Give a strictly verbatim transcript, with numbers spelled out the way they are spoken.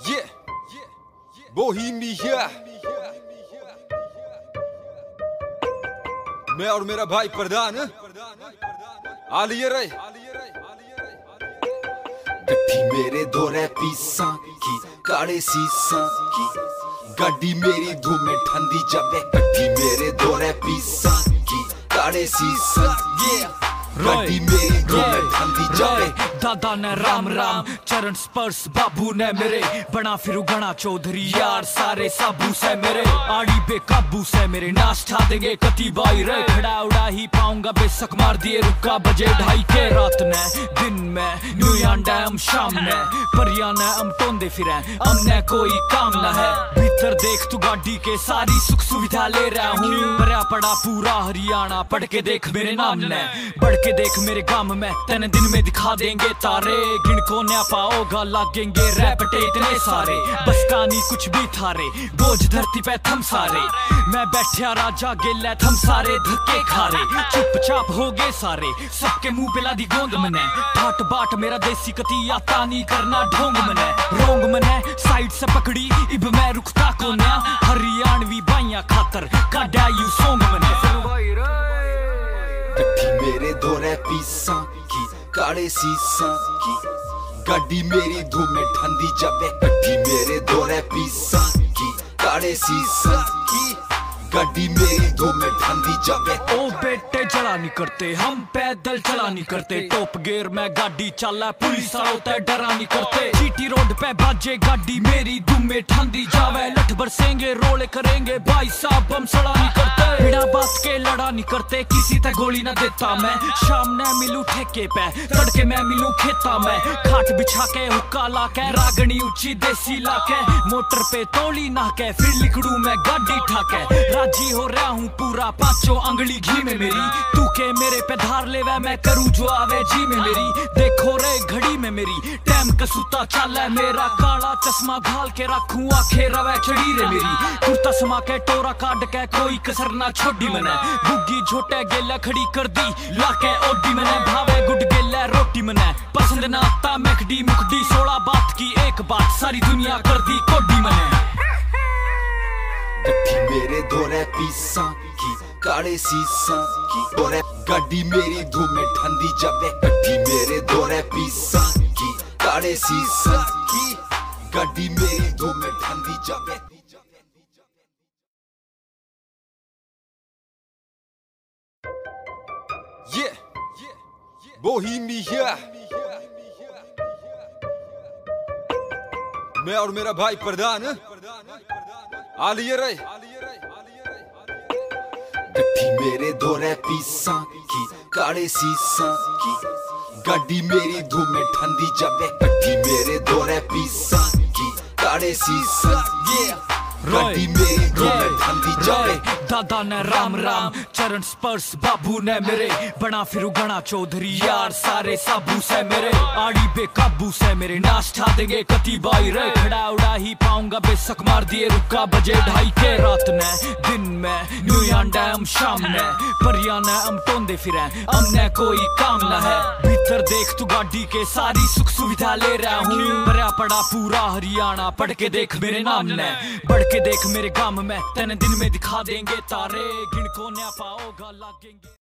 Yeah, Bohemia. मैं और मेरा भाई प्रधान आलिए रे। गड्डी मेरे दो पीसा की काले सीसा की गड्डी मेरी धूमे ठंडी जबे गड्डी मेरे दो पीसा की काले सीसा गड्डी मेरी धूमे ठंडी जबे। दादा ने राम राम चरण स्पर्श बाबू ने मेरे बना फिर गणा चौधरी यार सारे साबू से मेरे आड़ी बेकाबू से मेरे नाश ठा देंगे कति बाई रे खड़ा उड़ा ही पाऊंगा बेशक मार दिए रुका बजे ढाई के रात ने दिन में न्यूयान डैम शाम ने परिया ने हम टोंदे फिरे हमने कोई काम ना है भीतर देख तू गाड़ी के सारी सुख सुविधा ले रहा हूँ भरा पड़ा पूरा हरियाणा पढ़ के देख मेरे नाम ने बढ़ के देख मेरे गांव में तेने दिन में दिखा देंगे तारे गिन को न पाओगा लागेंगे रैपटे इतने सारे बस कहानी कुछ भी थारे बोझ धरती पे थम सारे मैं बैठा राजा गेला थम सारे धक्के खारे चुपचाप हो गए सारे सबके मुंह पे लादी गोंद मने ठाट बाट मेरा देसी कती आता नहीं करना ढोंग मने रोंग मने साइड से पकड़ी इब मैं रुकता को ना हरियाणवी बाइया खातर काडा यू सोंग मने। गड्डी मेरे दो पीसा की काले सीसा की गड्डी मेरी धूमे ठंडी जबे गड्डी मेरे दो पीसा की काले सीसा की गड्डी मेरी धूमे ठंडी जबे। ओ बेटे चला नहीं करते हम पैदल चला नहीं करते टॉप गियर में गाड़ी चला पुलिस होता है डरा नहीं करते जीटी रोड पे बाजे गाड़ी मेरी धूमे ठंडी जावे लठ बरसेंगे रोले करेंगे भाई साहब हम सड़ा नहीं करते बिना बात के लड़ा नहीं करते किसी तक गोली ना देता मैं शाम ने मिलू ठेके पे तड़के मैं मिलू खेता में खाट बिछा के हुक्का ला के रागनी ऊंची देसी ला के मोटर पे तोली ना के फिर लिखड़ू मैं गाड़ी ठाके राजी हो रहा हूँ पूरा पांचों अंगली घी में मेरी तू के मेरे पे धार ले वह मैं करूँ जो आवे जी में मेरी देखो रे घड़ी में मेरी टाइम कसूता चल है मेरा काला चश्मा घाल के रखूँ आखे रवे चढ़ी रे मेरी कुर्ता समा के टोरा काट के कोई कसर ना छोड़ी मने बुग्गी झोटे गेला खड़ी कर दी लाके ओडी मने भावे गुड गेला रोटी मने पसंद ना आता मैकडी मुकडी सोलह बात की एक बात सारी दुनिया कर दी कोडी मने। गड्डी मेरे दो पीसा की काले सीसा की गड्डी मेरी धूमे ठंडी जबे गड्डी मेरे दो पीसा की काले सीसा की गड्डी मेरी धूमे ठंडी जबे। Yeah, Bohemia. मैं और मेरा भाई प्रधान आलिए रे। गड्डी मेरे दो पीसा की काले सीसा की गड्डी मेरी धूमे ठंडी जबे गड्डी मेरे दो पीसा की काले सीसा गड्डी मेरी धूमे ठंडी जबे। दादा ने राम राम चरण स्पर्श बाबू ने मेरे बना फिर गणा चौधरी यार सारे साबू से मेरे आड़ी बेकाबू से मेरे नाश ठा देंगे कति बाई रे खड़ा उड़ा ही पाऊंगा बेशक मार दिए रुका बजे ढाई के रात ने दिन में न्यूयान डैम शाम ने परिया ने हम टोंदे फिरे हमने कोई काम ना है भीतर देख तू गाड़ी के सारी सुख सुविधा ले रहा हूँ भरा पड़ा पूरा हरियाणा पढ़ के देख मेरे नाम ने बढ़ के देख मेरे गांव में तेने दिन में दिखा देंगे तारे गिन को न पाओगा लागेंगे।